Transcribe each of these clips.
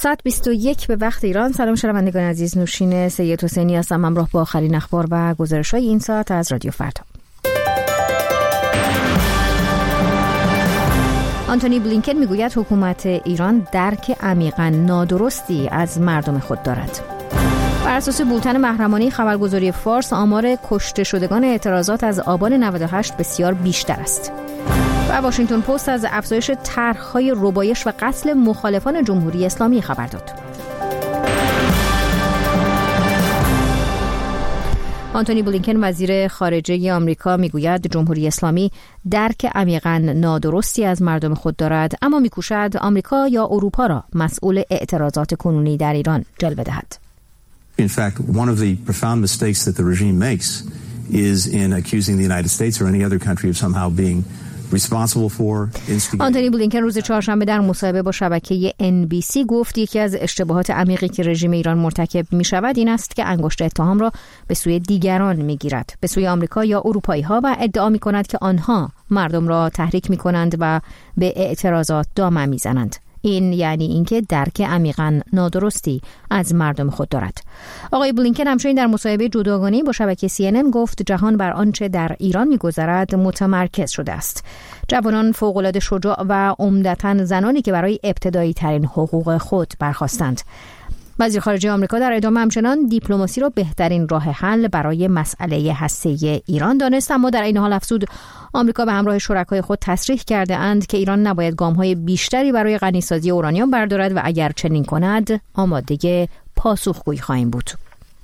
21 به وقت ایران. سلام شنوندگان عزیز، نوشین سید حسینی هستم، همراه با آخرین اخبار و گزارش‌های این ساعت از رادیو فردا. آنتونی بلینکن میگوید حکومت ایران درک عمیقاً نادرستی از مردم خود دارد. بر اساس بولتن محرمانه خبرگزاری فارس، آمار کشته شدگان اعتراضات از آبان 98 بسیار بیشتر است. و واشنگتن پست از افزایش طرح‌های ربایش و قتل مخالفان جمهوری اسلامی خبر داد. آنتونی بلینکن وزیر خارجه آمریکا میگوید جمهوری اسلامی درک عمیقاً نادرستی از مردم خود دارد، اما میکوشد آمریکا یا اروپا را مسئول اعتراضات کنونی در ایران جلوه دهد. In fact, one of the profound mistakes that the regime makes is in accusing the United States or any other country of somehow being responsible for instigating. آنتونی بلینکن روز چهارشنبه در مصاحبه با شبکه NBC گفت یکی از اشتباهات عمیقی که رژیم ایران مرتکب می شود این است که انگشت اتهام را به سوی دیگران می گیرد، به سوی آمریکا یا اروپایی ها، و ادعا می کند که آنها مردم را تحریک می کنند و به اعتراضات دامن می زنند. این یعنی اینکه درک عمیقاً نادرستی از مردم خود دارد. آقای بلینکن همچنین در مصاحبه جداگانه‌ای با شبکه CNN گفت جهان بر آنچه در ایران می‌گذرد متمرکز شده است. جوانان فوق‌العاده شجاع و عمدتاً زنانی که برای ابتدایی ترین حقوق خود برخاستند. وزیر خارجه آمریکا در ادامه همچنان دیپلماسی را بهترین راه حل برای مسئله هسته‌ای ایران دانست، اما در این حال افزود آمریکا به همراه شرکای خود تصریح کرده اند که ایران نباید گام‌های بیشتری برای غنیسازی اورانیوم بردارد و اگر چنین کند آماده پاسخگویی خواهیم بود.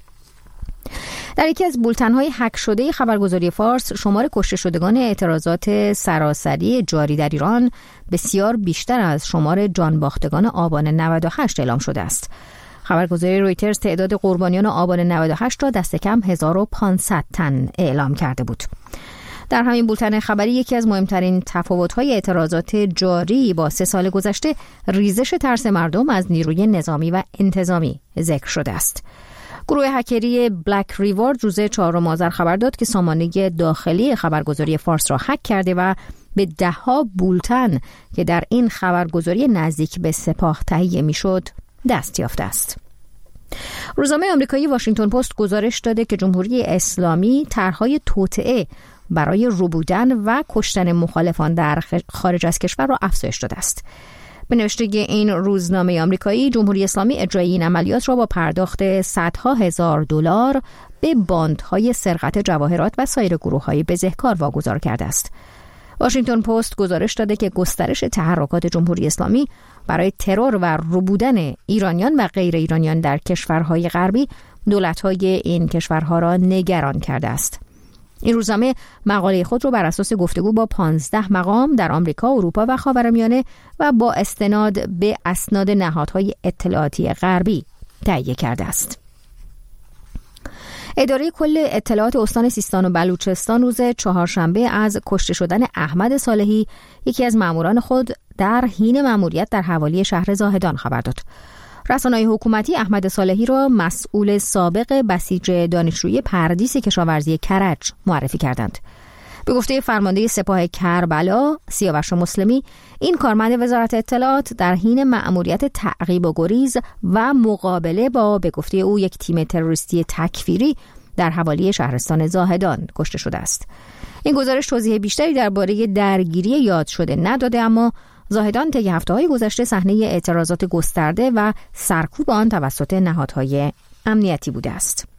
در یکی از بولتن‌های هک شده خبرگزاری فارس، شمار کشته شدگان اعتراضات سراسری جاری در ایران بسیار بیشتر از شمار جانباختگان آبان 98 اعلام شده است. خبرگزاری رویترز تعداد قربانیان آبان 98 را دست کم 1500 تن اعلام کرده بود. در همین بولتن خبری یکی از مهمترین تفاوت‌های اعتراضات جاری با 3 سال گذشته ریزش ترس مردم از نیروی نظامی و انتظامی ذکر شده است. گروه هکری بلک ریوارد روز 4 آذر خبر داد که سامانه داخلی خبرگزاری فارس را هک کرده و به 10 بولتن که در این خبرگزاری نزدیک به سپاه تهیه میشد دست یافته است. روزنامه آمریکایی واشنگتن پست گزارش داده که جمهوری اسلامی طرح‌های توطئه برای ربودن و کشتن مخالفان در خارج از کشور را افزایش داده است. به نوشته این روزنامه آمریکایی، جمهوری اسلامی اجرای این عملیات را با پرداخت صدها هزار دلار به باندهای سرقت جواهرات و سایر گروه‌های بزهکار واگذار کرده است. واشنگتن پست گزارش داده که گسترش تحرکات جمهوری اسلامی برای ترور و ربودن ایرانیان و غیر ایرانیان در کشورهای غربی دولت‌های این کشورها را نگران کرده است. این روزنامه مقاله خود را بر اساس گفتگو با 15 مقام در آمریکا، اروپا و خاورمیانه و با استناد به اسناد نهادهای اطلاعاتی غربی تهیه کرده است. اداره کل اطلاعات استان سیستان و بلوچستان روز چهارشنبه از کشته شدن احمد صالحی، یکی از ماموران خود در حین ماموریت در حوالی شهر زاهدان خبر داد. رسانه‌های حکومتی احمد صالحی را مسئول سابق بسیج دانشجویی پردیس کشاورزی کرج معرفی کردند. به گفته فرمانده سپاه کربلا سیاوش مسلمی، این کارمند وزارت اطلاعات در حین مأموریت تعقیب و گریز و مقابله با به گفته او یک تیم تروریستی تکفیری در حوالی شهرستان زاهدان کشته شده است. این گزارش توضیح بیشتری درباره درگیری یاد شده نداده، اما زاهدان طی هفته‌های گذشته صحنه اعتراضات گسترده و سرکوب آن توسط نهادهای امنیتی بوده است.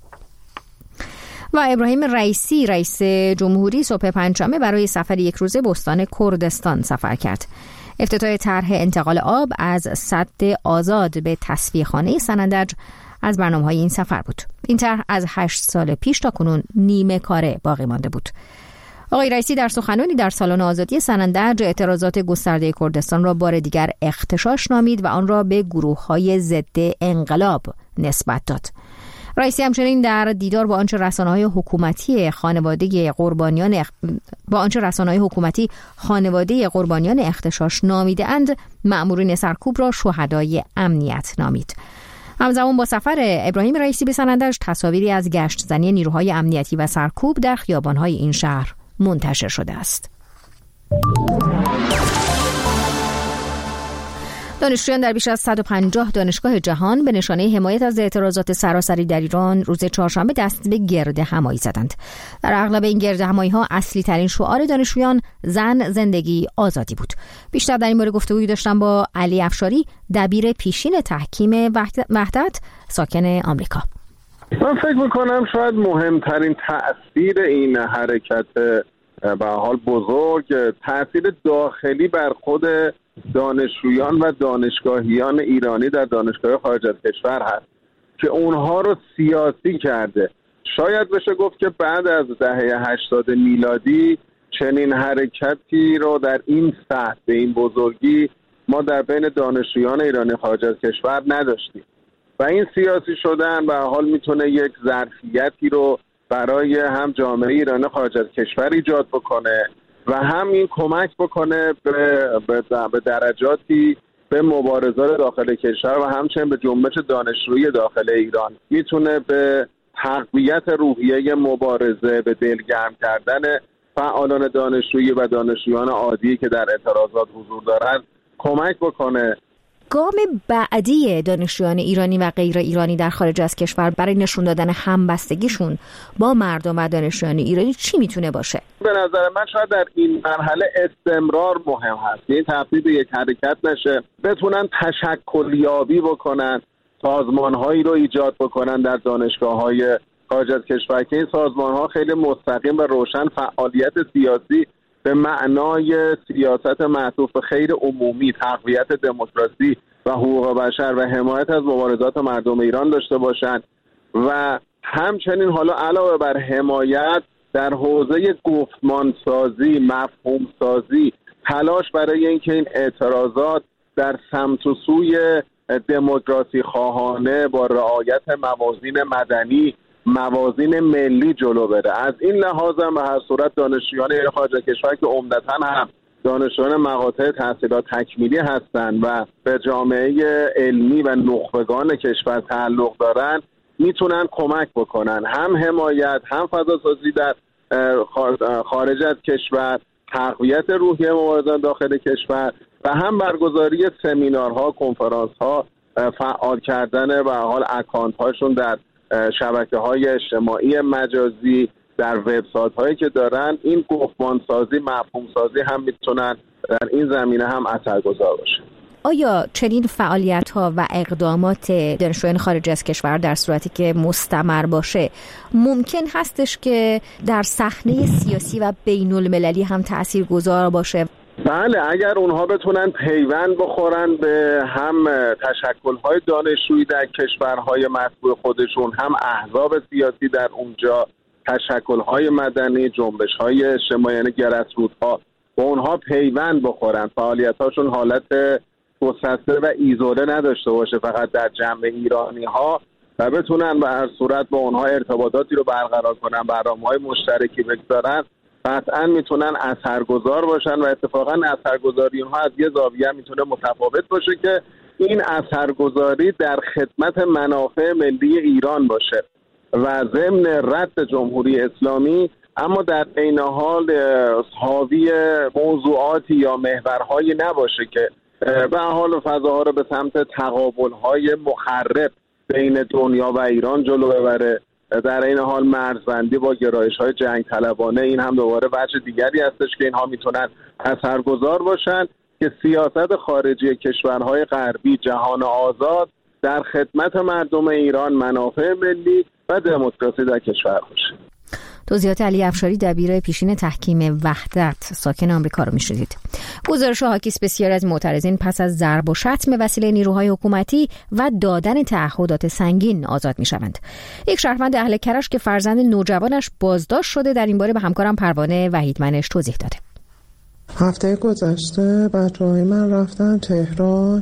و ابراهیم رئیسی رئیس جمهوری صبح پنجشنبه برای سفر یک روزه به استان کردستان سفر کرد. افتتاح طرح انتقال آب از سد آزاد به تصفیه‌خانه سنندج از برنامه‌های این سفر بود. این طرح از 8 سال پیش تا کنون نیمه کاره باقی مانده بود. آقای رئیسی در سخنرانی در سالن آزادی سنندج اعتراضات گسترده کردستان را بار دیگر اغتشاش نامید و آن را به گروه‌های ضد انقلاب نسبت داد. رئیسی همچنین در دیدار با آنچه رسانه‌های حکومتی خانواده قربانیان اغتشاش نامیده اند، مأمورین سرکوب را شهدای امنیت نامید. همزمان با سفر ابراهیم رئیسی به سنندج تصاویری از گشت زنی نیروهای امنیتی و سرکوب در خیابان‌های این شهر منتشر شده است. دانشجویان در بیش از 150 دانشگاه جهان به نشانه حمایت از اعتراضات سراسری در ایران روز چهارشنبه دست به گرد همایی زدند. در اغلب این گرد همایی‌ها اصلی ترین شعار دانشجویان زن، زندگی، آزادی بود. بیشتر در این باره گفتگویی داشتم با علی افشاری، دبیر پیشین تحکیم وحدت، ساکن آمریکا. من فکر میکنم شاید مهمترین تأثیر این حرکت به حال بزرگ تأثیر داخلی بر خود دانشجویان و دانشگاهیان ایرانی در دانشگاه خارج از کشور هست که اونها رو سیاسی کرده. شاید بشه گفت که بعد از دهه 80 میلادی چنین حرکتی رو در این سطح به این بزرگی ما در بین دانشجویان ایرانی خارج از کشور نداشتیم و این سیاسی شدن به حال میتونه یک ظرفیتی رو برای هم جامعه ایرانی خارج از کشور ایجاد بکنه و هم این کمک بکنه به درجاتی به مبارزان داخل کشور و همچنین به جنبش دانشجویی داخل ایران. میتونه به تقویت روحیه مبارزه، به دلگرم کردن فعالان دانشجویی و دانشجویان عادی که در اعتراضات حضور دارن کمک بکنه. گام بعدی دانشجویان ایرانی و غیر ایرانی در خارج از کشور برای نشون دادن همبستگیشون با مردم و دانشجویان ایرانی چی میتونه باشه؟ به نظر من شاید در این مرحله استمرار مهم هست. این تبدیل به یک حرکت نشه، بتونن تشکلیابی بکنن، سازمان‌هایی رو ایجاد بکنن در دانشگاه‌های خارج از کشور که این سازمان‌ها خیلی مستقیم و روشن فعالیت سیاسی به معنای سیاست معطوف به خیر عمومی، تقویت دموکراسی و حقوق بشر و حمایت از مبارزات مردم ایران داشته باشند و همچنین حالا علاوه بر حمایت در حوزه گفتمانسازی، مفهومسازی، تلاش برای اینکه این اعتراضات در سمت و سوی دموکراسی خواهانه با رعایت موازین مدنی، موازین ملی جلو بره. از این لحاظ هم به هر صورت دانشجویان خارج از کشور که عمدتاً هم دانشجویان مقاطع تحصیلات تکمیلی هستند و به جامعه علمی و نخبگان کشور تعلق دارن میتونن کمک بکنن، هم حمایت، هم فضاسازی در خارج از کشور، تقویت روحیه مبارزان داخل کشور و هم برگزاری سمینارها، کنفرانس‌ها، فعال کردن و حال اکانت هاشون در شبکه‌های اجتماعی مجازی، در وبسایت هایی که دارن. این گفتمانسازی، مفهومسازی هم میتونن در این زمینه هم اثرگذار باشه. آیا چنین فعالیت‌ها و اقدامات دانشجویان خارج از کشور در صورتی که مستمر باشه ممکن هستش که در صحنه سیاسی و بین‌المللی هم تاثیرگذار باشه؟ بله، اگر اونها بتونن پیوند بخورن به هم تشکل‌های دانشجویی در کشورهای مطبوع خودشون، هم احزاب سیاسی در اونجا، تشکل‌های مدنی، جنبش‌های اجتماعی یعنی گرس‌روت‌ها، با اونها پیوند بخورن، فعالیت‌هاشون حالت گسسته و ایزوله نداشته باشه فقط در جمع ایرانی‌ها و بتونن به هر صورت با اونها ارتباطاتی رو برقرار کنن، برنامه‌های مشترکی بگذارن، قطعا میتونن اثرگذار باشن و اتفاقا اثرگذاری اونها از یه زاویه میتونه متفاوت باشه که این اثرگذاری در خدمت منافع ملی ایران باشه و ضمن رد جمهوری اسلامی، اما در عین حال حاوی موضوعاتی یا محورهایی نباشه که به حال فضاها رو به سمت تقابل‌های مخرب بین دنیا و ایران جلو ببره. در این حال مرزبندی با گرایش‌های جنگ طلبانه، این هم دوباره وجه دیگری هستش که اینها میتونن اثرگذار باشن که سیاست خارجی کشورهای غربی، جهان آزاد در خدمت مردم ایران، منافع ملی و دموکراسی در کشور باشه. توضیحات علی افشاری، دبیر پیشین تحکیم وحدت، ساکن آمریکا رو میشنیدید. گزارش حاکیست بسیاری از معترضین پس از ضرب و شتم به وسیله نیروهای حکومتی و دادن تعهدات سنگین آزاد میشوند. یک شهروند اهل کرج که فرزند نوجوانش بازداشت شده در این باره به همکارم پروانه وحیدمنش توضیح داده. هفته گذشته بچه‌های من رفتن تهران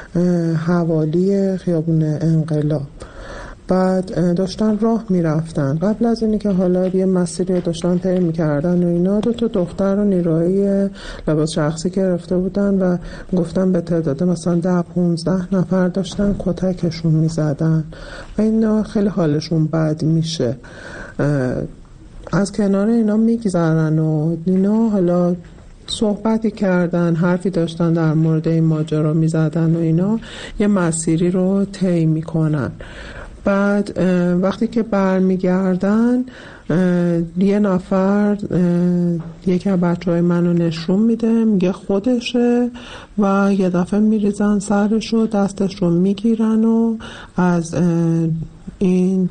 حوالی خیابون انقلاب، بعد داشتن راه میرفتن. قبل از اینی که حالا یه مسیری داشتن طی میکردن و اینا، 2 دختر رو نیروهای لباس شخصی گرفته بودن و گفتن به تعداد مثلا 10-15 نفر داشتن کتکشون میزدن و اینا خیلی حالشون بد میشه. از کنار اینا میگذرن و اینا حالا صحبتی کردن، حرفی داشتن در مورد این ماجرا میزدن و اینا، یه مسیری رو طی میکنن. بعد وقتی که برمیگردن یه نفر یکی از بچه‌های منو نشون میده، میگه خودشه و یه دفعه میریزن سرش و دستش رو میگیرن و از این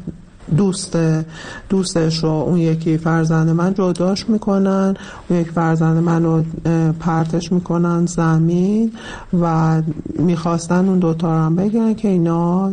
دوستش رو، اون یکی فرزند من، جداش میکنن. اون یکی فرزند من رو پرتش میکنن زمین و میخواستن اون دوتا رو هم بگیرن که اینا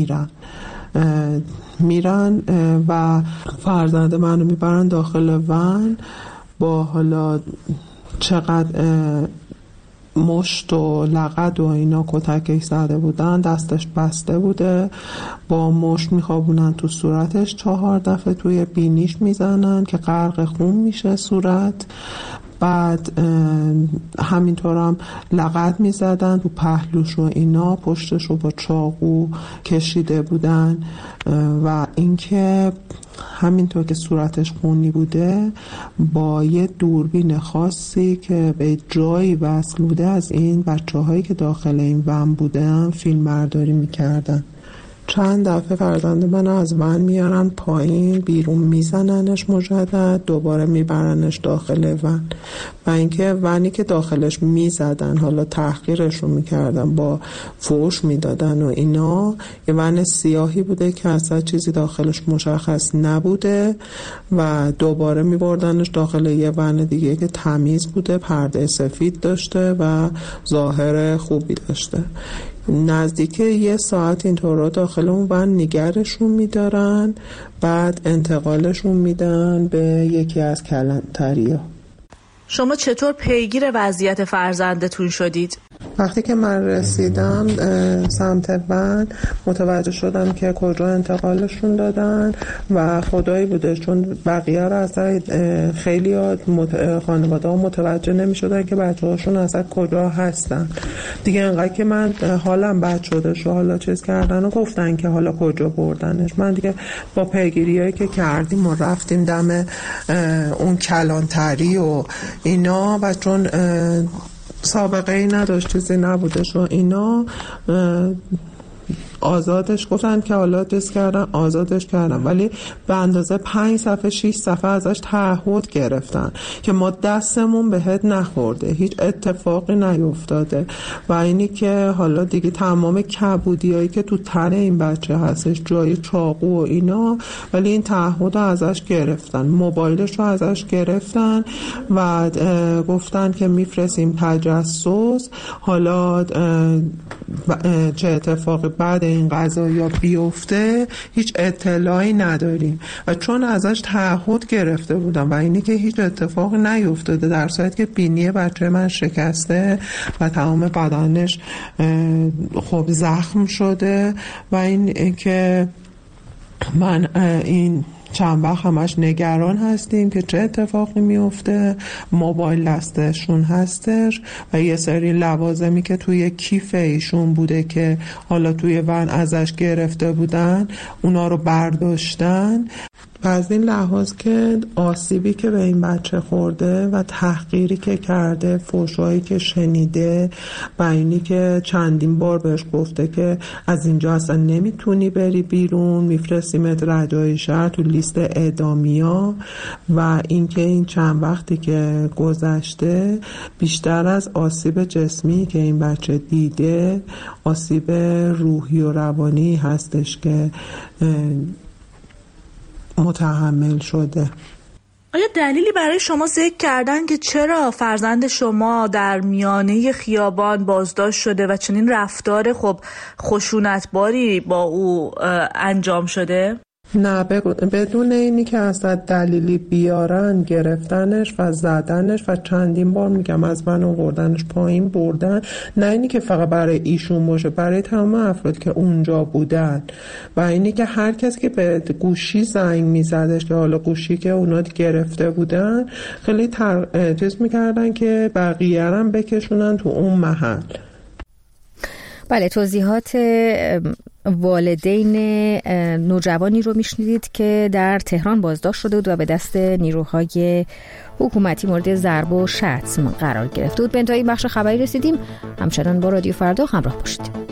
میرن و فرزند من رو میبرن داخل ون. با حالا چقدر مشت و لغد و اینا کتکش زده بودن، دستش بسته بوده، با مشت میخوابونن تو صورتش 4 دفعه، توی بینیش میزنن که غرق خون میشه صورت. بعد همینطور هم لغد میزدن تو پهلوش و اینا، پشتش رو با چاقو کشیده بودن و اینکه همینطور که صورتش خونی بوده با یه دوربین خاصی که به جایی وصل بوده از این بچه‌هایی که داخل این ون بودن فیلم برداری میکردن. چند دفعه فرزند من از ون میارن پایین، بیرون میزننش مجدد، دوباره میبرنش داخل ون. و اینکه ونی که داخلش میزدن، حالا تحقیرش رو میکردن، با فوش میدادن و اینا، یه ون سیاهی بوده که اصلا چیزی داخلش مشخص نبوده و دوباره میبردنش داخل یه ون دیگه که تمیز بوده، پرده سفید داشته و ظاهر خوبی داشته. نزدیک 1 ساعت اینطورا داخل اون ون نگرشون میدارن، بعد انتقالشون میدن به یکی از کلانتری‌ها. شما چطور پیگیر وضعیت فرزندتون شدید؟ وقتی که من رسیدم سمت ون، متوجه شدم که کجا انتقالشون دادن و خدایی بوده، چون بقیه رو اصلا خیلی خانواده ها متوجه نمی شدن که بچه هاشون اصلا کجا هستن دیگه. انقدر که من حالم بد شده شو، حالا چیز کردن و گفتن که حالا کجا بردنش. من دیگه با پیگیری هایی که کردیم و رفتیم دم اون کلانتری و اینا، و چون سابقه ای نداشت، چیزی نبودش و اینا، آزادش گفتن که حالا دست کردن، آزادش کردن، ولی به اندازه 5 صفحه 6 صفحه ازش تعهد گرفتن که ما دستمون بهت نخورده، هیچ اتفاقی نیفتاده و اینی که حالا دیگه تمام کبودیایی که تو تن این بچه هستش، جای چاقو و اینا، ولی این تعهد رو ازش گرفتن، موبایلش رو ازش گرفتن و گفتن که میفرستیم تجسس، حالا چه اتفاقی بعد این قضایا بیفته هیچ اطلاعی نداریم. و چون ازش تعهد گرفته بودم و اینی که هیچ اتفاقی نیفتاده، در صورتی که بینی بچه من شکسته و تمام بدنش خب زخم شده و این که من این چند وقت همش نگران هستیم که چه اتفاقی میفته. موبایل دستشون هستش و یه سری لوازمی که توی کیف ایشون بوده که حالا توی ون ازش گرفته بودن، اونا رو برداشتن. و از این لحاظ که آسیبی که به این بچه خورده و تحقیری که کرده، فحشایی که شنیده و اینی که چندین بار بهش گفته که از اینجا اصلا نمیتونی بری بیرون، میفرستیمت رجای شهر تو لیست اعدامیا، و اینکه این چند وقتی که گذشته بیشتر از آسیب جسمی که این بچه دیده، آسیب روحی و روانی هستش که متحمل شده. آیا دلیلی برای شما ذکر کردن که چرا فرزند شما در میانه خیابان بازداشت شده و چنین رفتار خشونتباری با او انجام شده؟ نه، بدون اینی که اصلا دلیلی بیارن گرفتنش و زدنش و چندین بار میگم از من آوردنش پایین بردن. نه اینی که فقط برای ایشون باشه، برای تمام افراد که اونجا بودن و اینی که هر کسی که به گوشی زنگ میزدش که حالا گوشی که اونا گرفته بودن، خیلی چیز میکردن که بقیه هم بکشونن تو اون محل. بله، توضیحات والدین نوجوانی رو میشنیدید که در تهران بازداشت شده بود و به دست نیروهای حکومتی مورد ضرب و شتم قرار گرفته بود. به انتهای بخش خبری رسیدیم. همچنان با رادیو فردا همراه باشید.